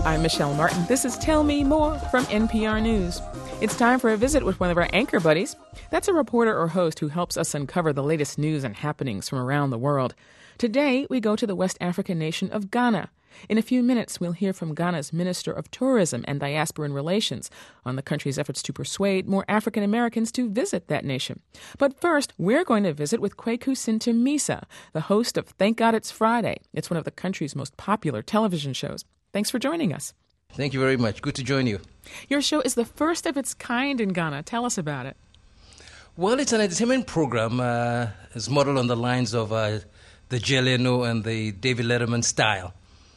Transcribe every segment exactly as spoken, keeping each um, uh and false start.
I'm Michelle Martin. This is Tell Me More from N P R News. It's time for a visit with one of our anchor buddies. That's a reporter or host who helps us uncover the latest news and happenings from around the world. Today, we go to the West African nation of Ghana. In a few minutes, we'll hear from Ghana's Minister of Tourism and Diasporan Relations on the country's efforts to persuade more African Americans to visit that nation. But first, we're going to visit with Kwaku Sinter-Misa, the host of Thank God It's Friday. It's one of the country's most popular television shows. Thanks for joining us. Thank you very much. Good to join you. Your show is the first of its kind in Ghana. Tell us about it. Well, it's an entertainment program. Uh, it's modeled on the lines of uh, the Jay Leno and the David Letterman style.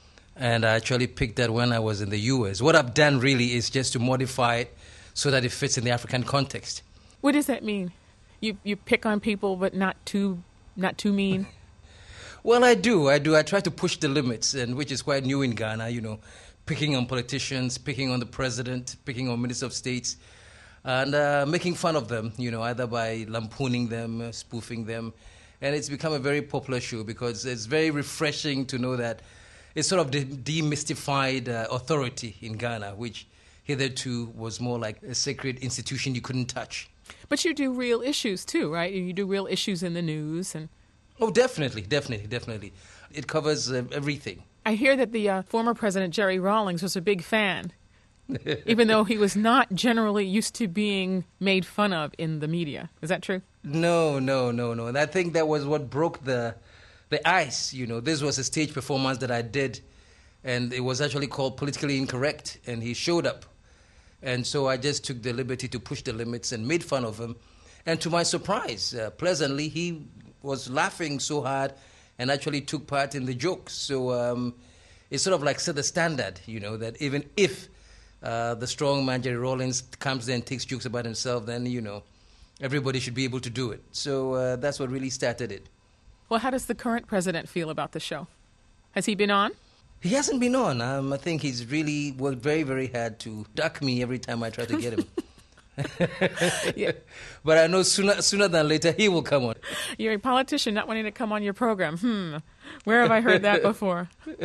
And I actually picked that when I was in the U S. What I've done really is just to modify it so that it fits in the African context. What does that mean? You you pick on people, but not too not too mean? Well, I do. I do. I try to push the limits, and which is quite new in Ghana, you know, picking on politicians, picking on the president, picking on ministers of states, and uh, making fun of them, you know, either by lampooning them, uh, spoofing them. And it's become a very popular show because it's very refreshing to know that it's sort of de- demystified uh, authority in Ghana, which hitherto was more like a sacred institution you couldn't touch. But you do real issues too, right? You do real issues in the news. and Oh, definitely, definitely, definitely. It covers uh, everything. I hear that the uh, former president, Jerry Rawlings, was a big fan, even though he was not generally used to being made fun of in the media. Is that true? No, no, no, no. And I think that was what broke the the ice. You know, this was a stage performance that I did, and it was actually called Politically Incorrect, and he showed up. And so I just took the liberty to push the limits and made fun of him. And to my surprise, uh, pleasantly, he was laughing so hard and actually took part in the jokes. So um, it sort of like set the standard, you know, that even if uh, the strong man, Jerry Rawlings, comes there and takes jokes about himself, then, you know, everybody should be able to do it. So uh, that's what really started it. Well, how does the current president feel about the show? Has he been on? He hasn't been on. Um, I think he's really worked very, very hard to duck me every time I try to get him. Yeah. But I know sooner, sooner than later he will come on. You're a politician not wanting to come on your program. Hmm. Where have I heard that before?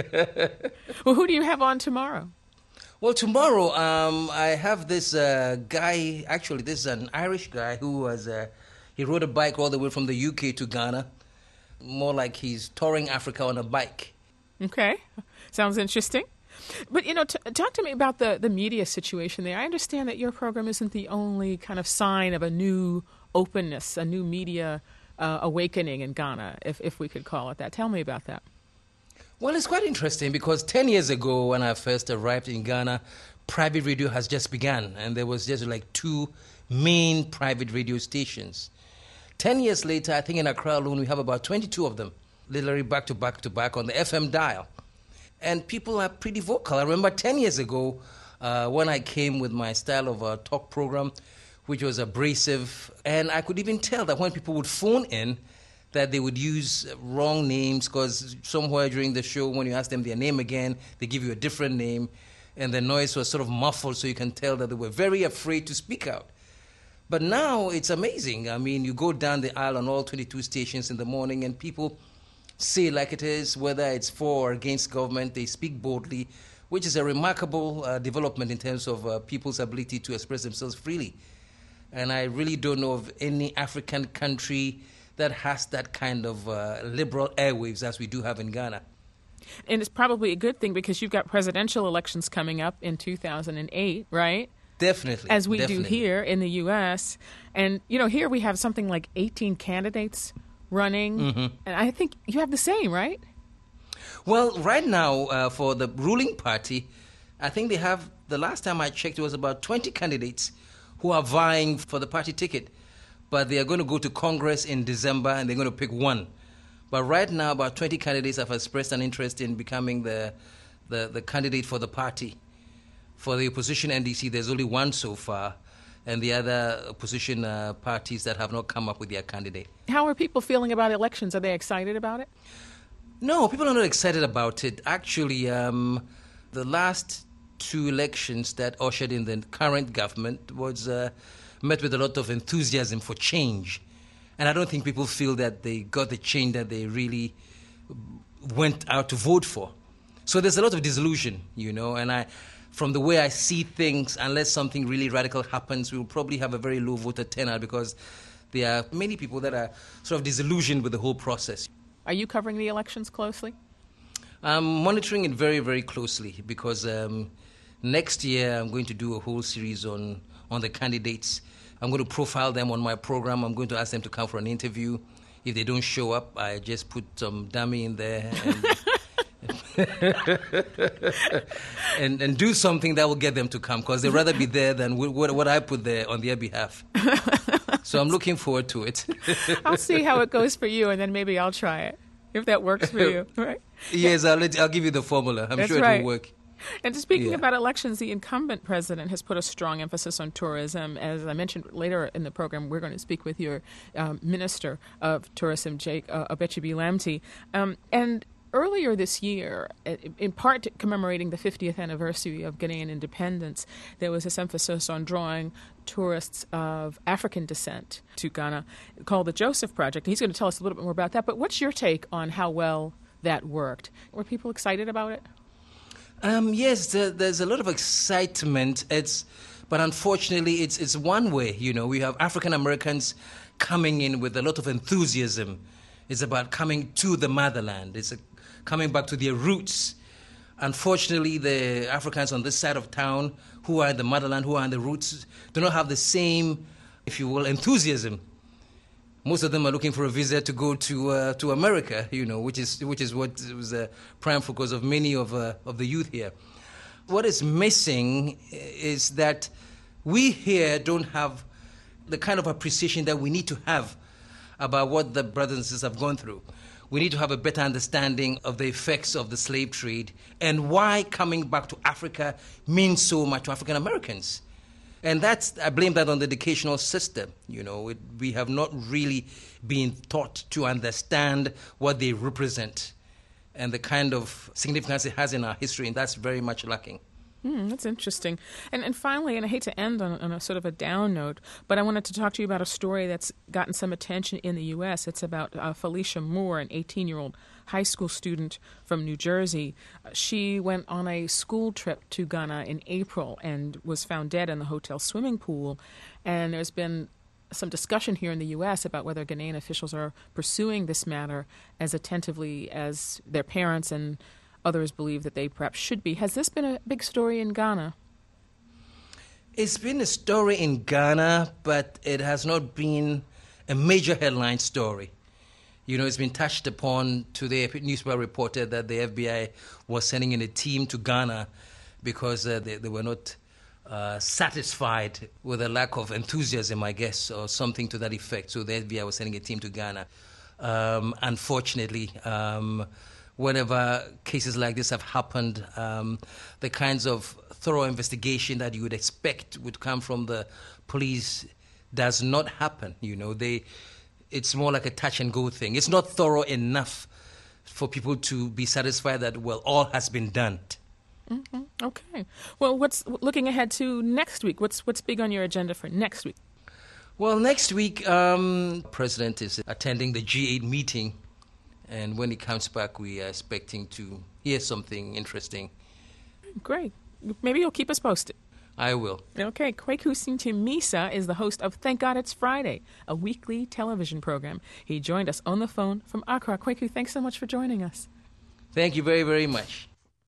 Well, who do you have on tomorrow? Well, tomorrow um, I have this uh, guy. Actually, this is an Irish guy who was uh, he rode a bike all the way from the U K to Ghana. More like he's touring Africa on a bike. Okay. Sounds interesting. But, you know, t- talk to me about the, the media situation there. I understand that your program isn't the only kind of sign of a new openness, a new media uh, awakening in Ghana, if, if we could call it that. Tell me about that. Well, it's quite interesting because ten years ago when I first arrived in Ghana, private radio has just begun, and there was just like two main private radio stations. Ten years later, I think in Accra alone, we have about twenty-two of them, literally back to back to back on the F M dial. And people are pretty vocal. I remember ten years ago uh, when I came with my style of a talk program, which was abrasive. And I could even tell that when people would phone in, that they would use wrong names because somewhere during the show, when you ask them their name again, they give you a different name. And the noise was sort of muffled, so you can tell that they were very afraid to speak out. But now it's amazing. I mean, you go down the aisle on all twenty-two stations in the morning and people say like it is, whether it's for or against government, they speak boldly, which is a remarkable uh, development in terms of uh, people's ability to express themselves freely. And I really don't know of any African country that has that kind of uh, liberal airwaves as we do have in Ghana. And it's probably a good thing because you've got presidential elections coming up in two thousand eight, right? Definitely. As we definitely. do here in the U S. And, you know, here we have something like eighteen candidates running. Mm-hmm. And I think you have the same, right? Well, right now, uh, for the ruling party, I think they have, the last time I checked, it was about twenty candidates who are vying for the party ticket. But they are going to go to Congress in December and they're going to pick one. But right now, about twenty candidates have expressed an interest in becoming the, the, the candidate for the party. For the opposition N D C, there's only one so far, and the other opposition uh, parties that have not come up with their candidate. How are people feeling about elections? Are they excited about it? No, people are not excited about it. Actually, um, the last two elections that ushered in the current government was uh, met with a lot of enthusiasm for change. And I don't think people feel that they got the change that they really went out to vote for. So there's a lot of disillusion, you know, and I, from the way I see things, unless something really radical happens, we'll probably have a very low voter turnout because there are many people that are sort of disillusioned with the whole process. Are you covering the elections closely? I'm monitoring it very, very closely because um, next year I'm going to do a whole series on, on the candidates. I'm going to profile them on my program. I'm going to ask them to come for an interview. If they don't show up, I just put some dummy in there and, and, and do something that will get them to come because they'd rather be there than what, what I put there on their behalf. So I'm looking forward to it. I'll see how it goes for you, and then maybe I'll try it, if that works for you. Right? Yes, I'll, let, I'll give you the formula. I'm That's sure right. it will work. And speaking Yeah. about elections, the incumbent president has put a strong emphasis on tourism. As I mentioned later in the program, we're going to speak with your um, Minister of Tourism, Jake uh, Obechi-Bilamti. Um, and earlier this year, in part commemorating the fiftieth anniversary of Ghanaian independence, there was this emphasis on drawing tourists of African descent to Ghana called the Joseph Project. He's going to tell us a little bit more about that. But what's your take on how well that worked? Were people excited about it? Um, yes, there, there's a lot of excitement. It's, but unfortunately, it's it's one way. You know, we have African Americans coming in with a lot of enthusiasm. It's about coming to the motherland. It's a, coming back to their roots. Unfortunately, the Africans on this side of town, who are in the motherland, who are in the roots, do not have the same, if you will, enthusiasm. Most of them are looking for a visa to go to uh, to America, you know, which is which is what was the prime focus of many of uh, of the youth here. What is missing is that we here don't have the kind of appreciation that we need to have about what the brothers and sisters have gone through. We need to have a better understanding of the effects of the slave trade and why coming back to Africa means so much to African Americans. And that's, I blame that on the educational system. You know, it, we have not really been taught to understand what they represent and the kind of significance it has in our history, and that's very much lacking. Mm, that's interesting. And and finally, and I hate to end on, on a sort of a down note, but I wanted to talk to you about a story that's gotten some attention in the U S. It's about uh, Felicia Moore, an eighteen-year-old high school student from New Jersey. Uh, she went on a school trip to Ghana in April and was found dead in the hotel swimming pool. And there's been some discussion here in the U S about whether Ghanaian officials are pursuing this matter as attentively as their parents and others believe that they perhaps should be. Has this been a big story in Ghana? It's been a story in Ghana, but it has not been a major headline story. You know, it's been touched upon. Today, a newspaper reported that the F B I was sending in a team to Ghana because uh, they, they were not uh, satisfied with a lack of enthusiasm, I guess, or something to that effect. So the F B I was sending a team to Ghana. Um, unfortunately, um, whenever cases like this have happened, um, the kinds of thorough investigation that you would expect would come from the police does not happen. You know, they, it's more like a touch and go thing. It's not thorough enough for people to be satisfied that, well, all has been done. Mm-hmm. Okay. Well, what's looking ahead to next week? What's what's big on your agenda for next week? Well, next week, um, the president is attending the G eight meeting. And when he comes back, we are expecting to hear something interesting. Great. Maybe you'll keep us posted. I will. Okay. Kwaku Sintimisa is the host of Thank God It's Friday, a weekly television program. He joined us on the phone from Accra. Kwaku, thanks so much for joining us. Thank you very, very much.